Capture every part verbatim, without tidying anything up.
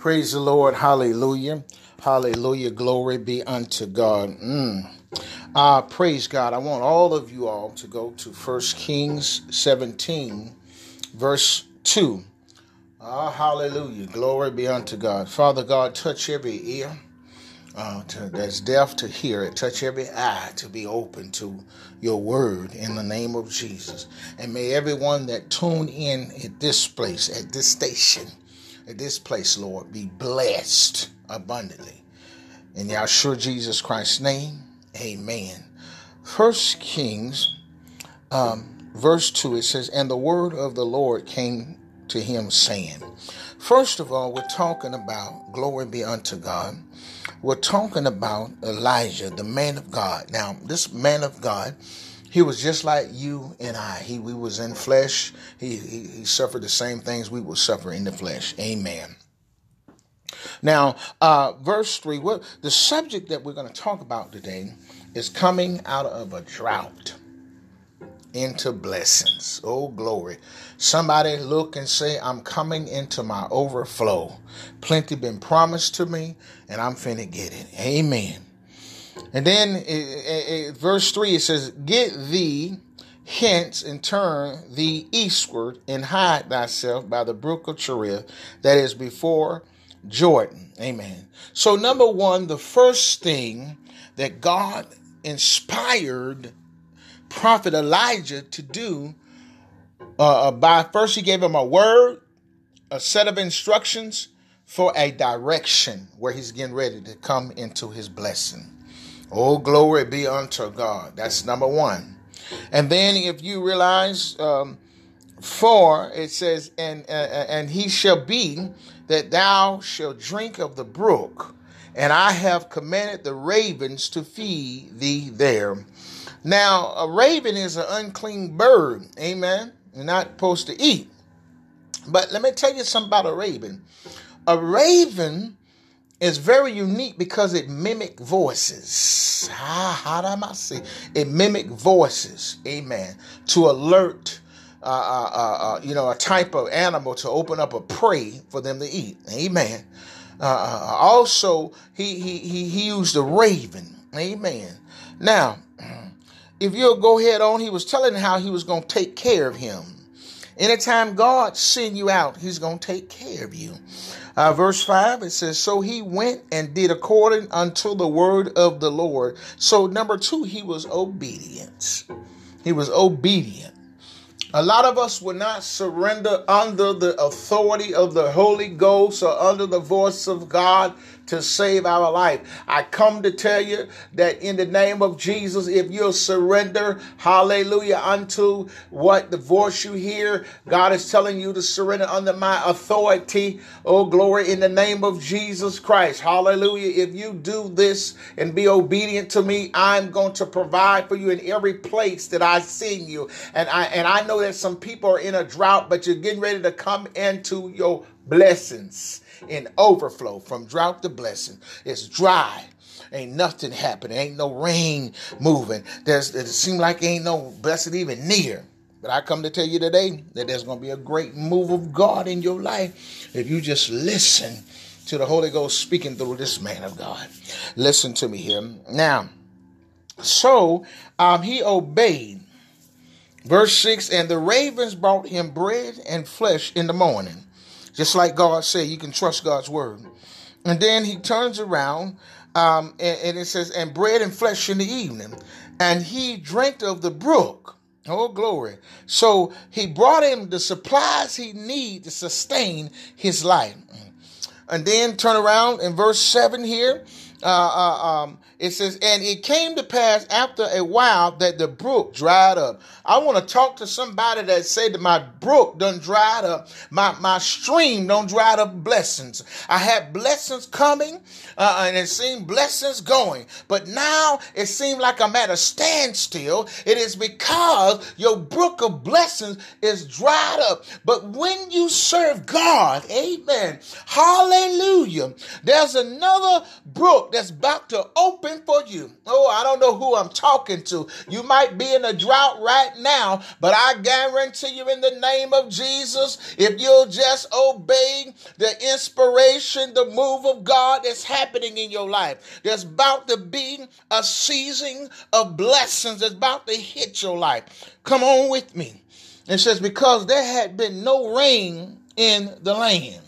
Praise the Lord. Hallelujah. Hallelujah. Glory be unto God. Mm. Uh, praise God. I want all of you all to go to First Kings seventeen, verse two. Ah, hallelujah. Glory be unto God. Father God, touch every ear uh, to, that's deaf to hear it. Touch every eye to be open to your word in the name of Jesus. And may everyone that tuned in at this place, at this station, at this place, Lord, be blessed abundantly. In Yahshua Jesus Christ's name, amen. First Kings, um, verse two, it says, and the word of the Lord came to him saying. First of all, we're talking about, glory be unto God, we're talking about Elijah, the man of God. Now, this man of God, he was just like you and I. He we was in flesh. He, he he suffered the same things we would suffer in the flesh. Amen. Now, uh, verse three, what the subject that we're going to talk about today is coming out of a drought into blessings. Oh, glory. Somebody look and say, I'm coming into my overflow. Plenty been promised to me, and I'm finna get it. Amen. And then it, it, it, verse three, it says, get thee hence and turn thee eastward and hide thyself by the brook of Cherith that is before Jordan. Amen. So number one, the first thing that God inspired Prophet Elijah to do, uh, by first he gave him a word, a set of instructions for a direction where he's getting ready to come into his blessing. Oh, glory be unto God. That's number one. And then if you realize, um, four, it says, and, uh, and he shall be that thou shalt drink of the brook, and I have commanded the ravens to feed thee there. Now, a raven is an unclean bird. Amen. You're not supposed to eat. But let me tell you something about a raven. A raven is very unique because it mimic voices. Ah, how do I say? It mimic voices. Amen. To alert, uh, uh, uh, you know, a type of animal to open up a prey for them to eat. Amen. Uh, also, he, he, he, he used a raven. Amen. Now, if you'll go ahead on, he was telling how he was going to take care of him. Anytime God send you out, he's going to take care of you. Uh, verse five, it says, so he went and did according unto the word of the Lord. So number two, he was obedient. He was obedient. A lot of us will not surrender under the authority of the Holy Ghost or under the voice of God to save our life. I come to tell you that in the name of Jesus, if you'll surrender, hallelujah, unto what the voice you hear, God is telling you to surrender under my authority. Oh, glory in the name of Jesus Christ. Hallelujah. If you do this and be obedient to me, I'm going to provide for you in every place that I send you. And I, and I know that some people are in a drought, but you're getting ready to come into your blessings in overflow from drought to blessing. It's dry. Ain't nothing happening. Ain't no rain moving. There's, it seems like ain't no blessing even near. But I come to tell you today that there's going to be a great move of God in your life if you just listen to the Holy Ghost speaking through this man of God. Listen to me here. Now, so um, he obeyed. Verse six, and the ravens brought him bread and flesh in the morning. Just like God said, you can trust God's word. And then he turns around um, and, and it says, and bread and flesh in the evening. And he drank of the brook. Oh, glory. So he brought him the supplies he needed to sustain his life. And then turn around in verse seven here. Uh, uh, um, it says, and it came to pass after a while that the brook dried up. I want to talk to somebody that said that my brook done dried up. My, my stream done dried up blessings. I had blessings coming uh, and it seemed blessings going. But now it seemed like I'm at a standstill. It is because your brook of blessings is dried up. But when you serve God, amen, hallelujah, there's another brook that's about to open open for you. Oh, I don't know who I'm talking to. You might be in a drought right now, but I guarantee you in the name of Jesus, if you'll just obey the inspiration, the move of God that's happening in your life, there's about to be a season of blessings that's about to hit your life. Come on with me. It says, because there had been no rain in the land.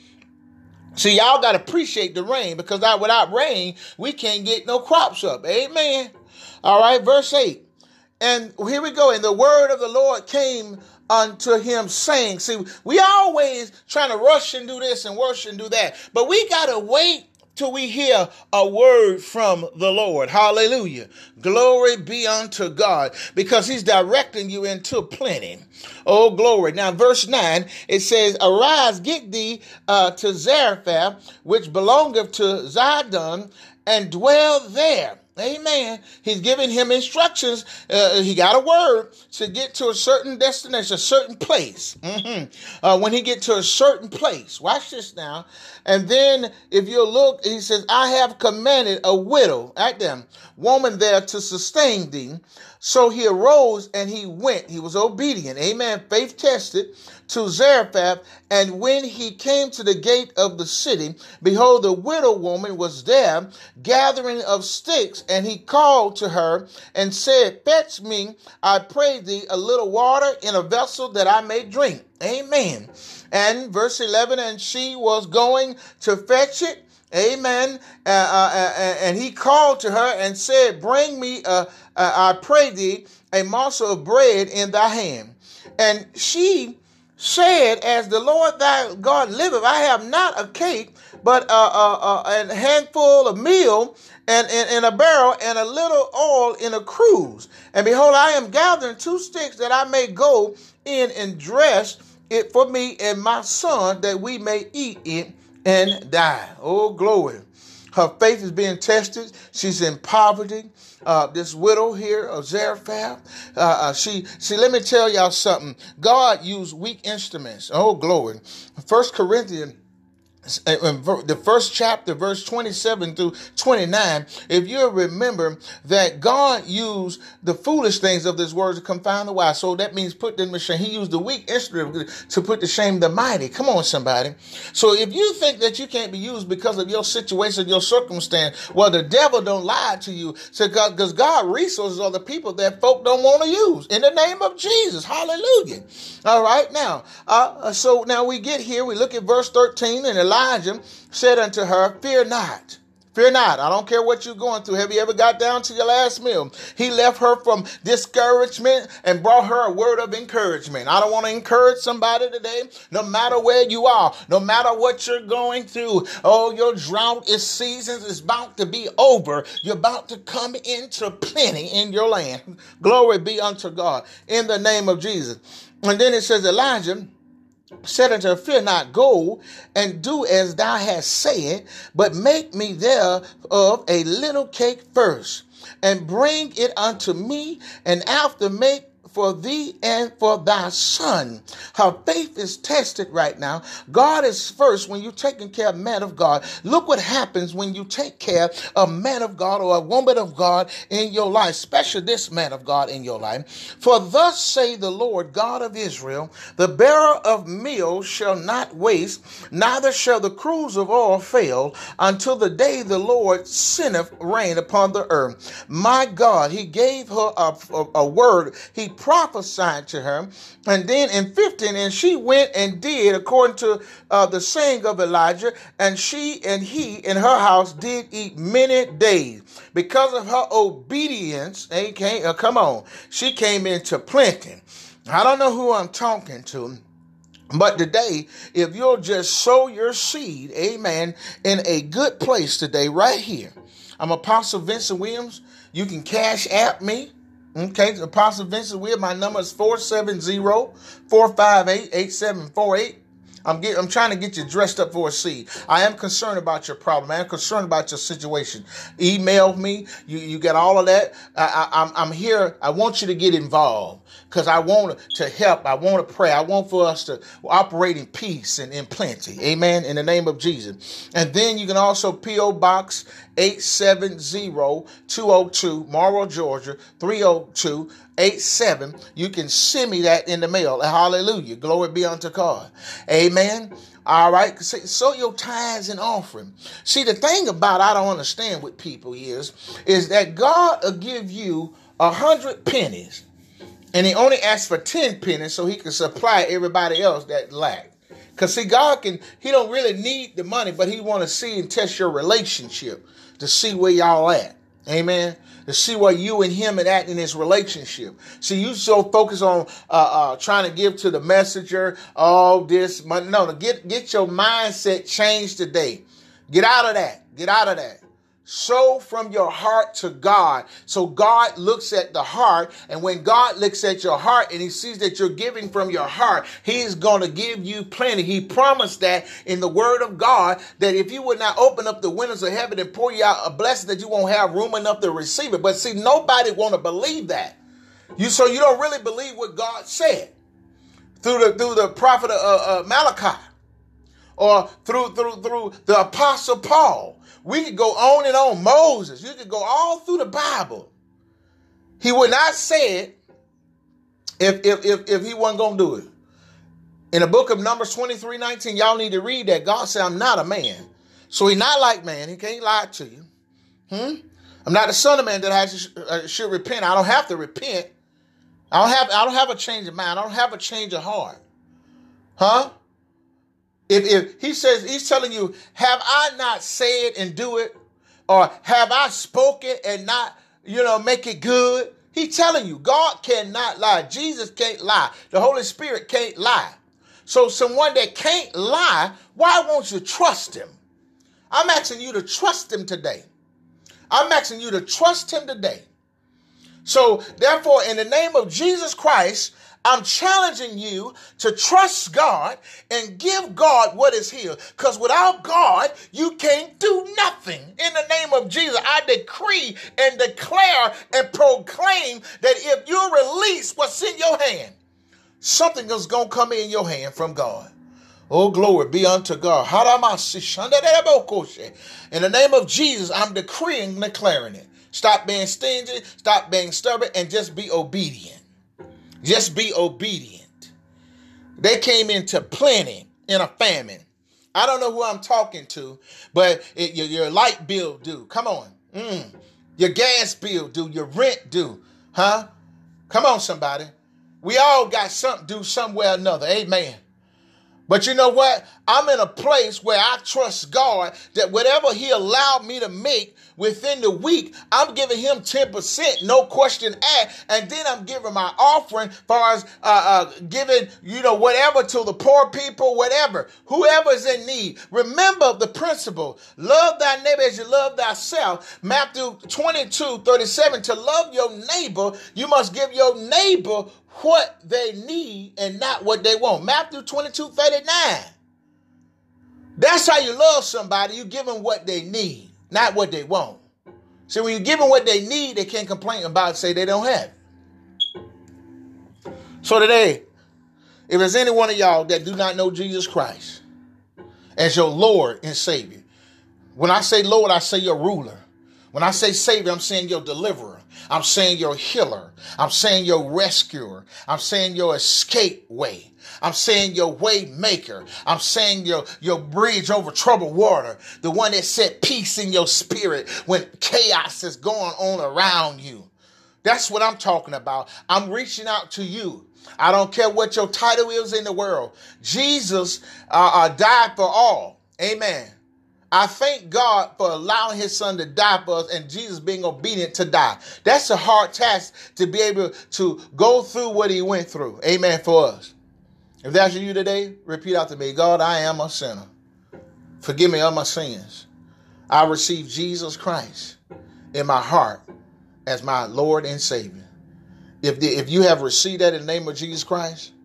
See, y'all got to appreciate the rain, because without rain, we can't get no crops up. Amen. All right, verse eight. And here we go. And the word of the Lord came unto him saying, see, we always trying to rush and do this and rush and do that, but we got to wait till we hear a word from the Lord. Hallelujah. Glory be unto God, because he's directing you into plenty. Oh, glory. Now, verse nine, it says, arise, get thee uh, to Zarephath, which belongeth to Zidon, and dwell there. Amen. He's giving him instructions. Uh, he got a word to get to a certain destination, a certain place. Mm-hmm. Uh, when he get to a certain place, watch this now. And then if you look, he says, I have commanded a widow, at them, woman there to sustain thee. So he arose and he went. He was obedient. Amen. Faith tested to Zarephath. And when he came to the gate of the city, behold, the widow woman was there gathering of sticks. And he called to her and said, fetch me, I pray thee, a little water in a vessel that I may drink. Amen. And verse eleven, and she was going to fetch it. Amen. Uh, uh, uh, and he called to her and said, bring me, uh, uh, I pray thee, a morsel of bread in thy hand. And she said, as the Lord thy God liveth, I have not a cake, but uh, uh, uh, a handful of meal and in a barrel and a little oil in a cruse. And behold, I am gathering two sticks that I may go in and dress it for me and my son, that we may eat it and die. Oh, glory. Her faith is being tested. She's in poverty. Uh, this widow here of Zarephath, uh, uh, she, see, let me tell y'all something. God used weak instruments. Oh, glory. First Corinthians, the first chapter, verse twenty-seven through twenty-nine, if you remember that God used the foolish things of this word to confound the wise. So that means put them to shame. He used the weak instrument to put to shame the mighty. Come on, somebody. So if you think that you can't be used because of your situation, your circumstance, well, the devil don't lie to you. So God, because God resources are the people that folk don't want to use. In the name of Jesus. Hallelujah. All right. Now, uh, so now we get here. We look at verse thirteen, and Elijah said unto her, fear not, fear not. I don't care what you're going through. Have you ever got down to your last meal? He left her from discouragement and brought her a word of encouragement. I don't want to encourage somebody today, no matter where you are, no matter what you're going through. Oh, your drought is seasons is about to be over. You're about to come into plenty in your land. Glory be unto God in the name of Jesus. And then it says, Elijah said unto her, fear not, go and do as thou hast said, but make me thereof a little cake first, and bring it unto me, and after make for thee and for thy son. Her faith is tested right now. God is first when you're taking care of man of God. Look what happens when you take care of a man of God or a woman of God in your life, especially this man of God in your life. For thus say the Lord God of Israel, the bearer of meal shall not waste, neither shall the cruse of oil fail, until the day the Lord sendeth rain upon the earth. My God, he gave her a, a, a word. He prophesied to her. And then in fifteen, and she went and did according to uh, the saying of Elijah, and she and he in her house did eat many days. Because of her obedience, they came, uh, come on, she came into plenty. I don't know who I'm talking to, but today, if you'll just sow your seed, amen, in a good place today, right here. I'm Apostle Vincent Williams. You can cash app me. Okay, Apostle Vincent Williams. My number is four seven zero, four five eight, eight seven four eight. I'm get, I'm trying to get you dressed up for a seed. I am concerned about your problem. I am concerned about your situation. Email me. You you get all of that. I, I, I'm I'm here. I want you to get involved because I want to help. I want to pray. I want for us to operate in peace and in plenty. Amen. In the name of Jesus. And then you can also P O Box eight seven zero two oh two, Morrow, Georgia three oh two eight seven. You can send me that in the mail. Hallelujah. Glory be unto God. Amen. All right. So your tithes and offering. See, the thing about I don't understand with people is, is that God will give you a hundred pennies and he only asks for ten pennies so he can supply everybody else that lack. Because see, God can, he don't really need the money, but he want to see and test your relationship to see where y'all at. Amen. To see where you and him are at in this relationship. See, you so focused on uh, uh, trying to give to the messenger all this money. No, no, get get your mindset changed today. Get out of that. Get out of that. Sow from your heart to God. So God looks at the heart. And when God looks at your heart and he sees that you're giving from your heart, he's going to give you plenty. He promised that in the word of God, that if you would not open up the windows of heaven and pour you out a blessing, that you won't have room enough to receive it. But see, nobody want to believe that. You so you don't really believe what God said through the through the prophet uh, uh, Malachi or through through through the apostle Paul. We could go on and on. Moses, you could go all through the Bible. He would not say it if, if, if, if he wasn't going to do it. In the book of Numbers twenty-three nineteen, y'all need to read that. God said, I'm not a man. So he's not like man. He can't lie to you. Hmm? I'm not the son of man that has to, uh, should repent. I don't have to repent. I don't have, I don't have a change of mind. I don't have a change of heart. Huh? If, if he says, he's telling you, have I not said and do it? Or have I spoken and not, you know, make it good? He's telling you, God cannot lie. Jesus can't lie. The Holy Spirit can't lie. So someone that can't lie, why won't you trust him? I'm asking you to trust him today. I'm asking you to trust him today. So therefore, in the name of Jesus Christ, I'm challenging you to trust God and give God what is his. Because without God, you can't do nothing. In the name of Jesus, I decree and declare and proclaim that if you release what's in your hand, something is going to come in your hand from God. Oh, glory be unto God. In the name of Jesus, I'm decreeing and declaring it. Stop being stingy, stop being stubborn, and just be obedient. Just be obedient. They came into plenty in a famine. I don't know who I'm talking to, but it, your, your light bill due. Come on. Mm. Your gas bill due. Your rent due. Huh? Come on, somebody. We all got something due somewhere or another. Amen. But you know what? I'm in a place where I trust God that whatever he allowed me to make within the week, I'm giving him ten percent, no question asked. And then I'm giving my offering as far as uh, uh, giving, you know, whatever to the poor people, whatever, whoever's in need. Remember the principle, love thy neighbor as you love thyself. Matthew twenty-two thirty-seven, to love your neighbor, you must give your neighbor what they need and not what they want. Matthew twenty-two thirty-nine. That's how you love somebody. You give them what they need, not what they want. So when you give them what they need, they can't complain about it, say they don't have it. So today, if there's any one of y'all that do not know Jesus Christ as your Lord and Savior, when I say Lord, I say your ruler. When I say Savior, I'm saying your deliverer. I'm saying your healer. I'm saying your rescuer. I'm saying your escape way. I'm saying your way maker. I'm saying your, your bridge over troubled water. The one that set peace in your spirit when chaos is going on around you. That's what I'm talking about. I'm reaching out to you. I don't care what your title is in the world. Jesus uh, uh, died for all. Amen. I thank God for allowing his son to die for us and Jesus being obedient to die. That's a hard task to be able to go through what he went through. Amen for us. If that's you today, repeat after me. God, I am a sinner. Forgive me of my sins. I receive Jesus Christ in my heart as my Lord and Savior. If, the, if you have received that in the name of Jesus Christ,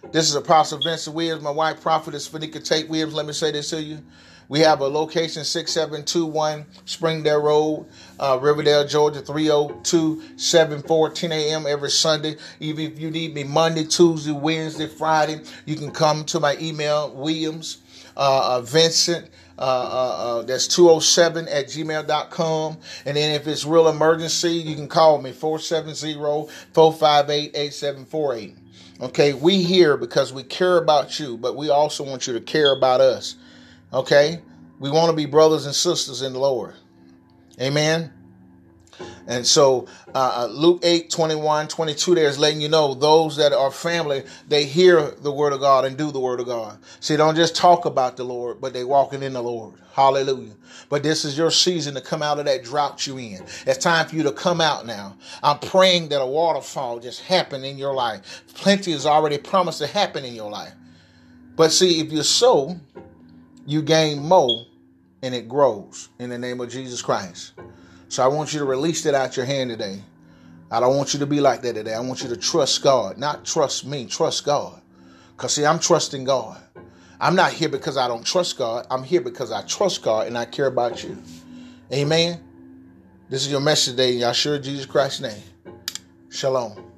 This is Apostle Vincent Williams. My wife, Prophetess Fanika Tate Williams. Let me say this to you. We have a location, six seven two one Springdale Road, uh, Riverdale, Georgia, three oh two seven four, ten a.m. every Sunday. Even if you need me Monday, Tuesday, Wednesday, Friday, you can come to my email, Williams, uh, uh, Vincent, uh, uh, uh, that's two oh seven at gmail dot com. And then if it's real emergency, you can call me, four seven zero, four five eight, eight seven four eight. Okay, we here because we care about you, but we also want you to care about us. Okay, we want to be brothers and sisters in the Lord. Amen. And so uh, Luke eight, twenty-one, twenty-two there is letting you know those that are family, they hear the word of God and do the word of God. See, don't just talk about the Lord, but they walking in the Lord. Hallelujah. But this is your season to come out of that drought you in. It's time for you to come out now. I'm praying that a waterfall just happen in your life. Plenty is already promised to happen in your life. But see, if you sow, you gain more and it grows in the name of Jesus Christ. So I want you to release that out your hand today. I don't want you to be like that today. I want you to trust God, not trust me, trust God. Because see, I'm trusting God. I'm not here because I don't trust God. I'm here because I trust God and I care about you. Amen. This is your message today in Yahshua Jesus Christ's name. Shalom.